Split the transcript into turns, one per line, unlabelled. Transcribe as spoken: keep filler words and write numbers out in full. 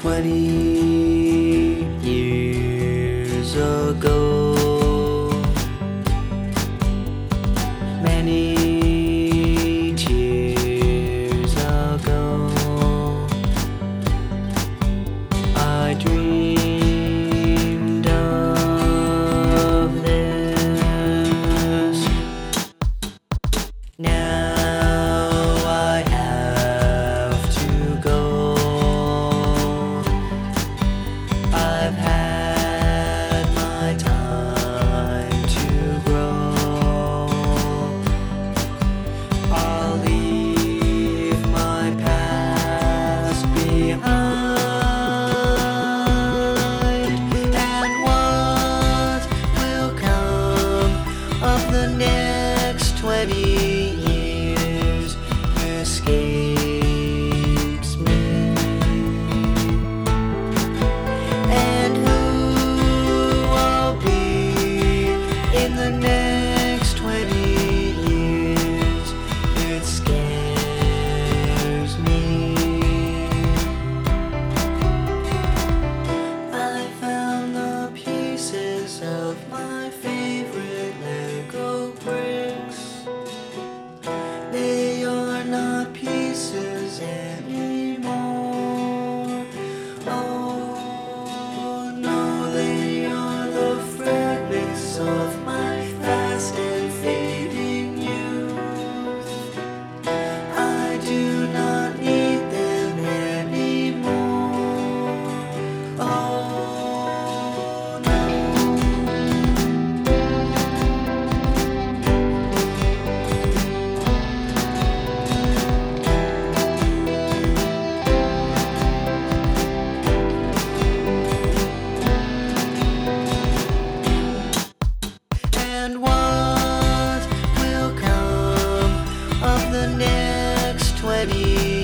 Twenty years ago, many tears ago, I dreamed of this. Now I have to go. I've had my time to grow. I'll leave my past behind. And what will come of the next twenty years escapes me. In the next twenty years, it scares me. I found the pieces of my favorite Lego bricks. They are not pieces anymore. Oh no, they are the fragments of my fast and fading youth. I do not need them anymore. Oh no. And what will come of the next twenty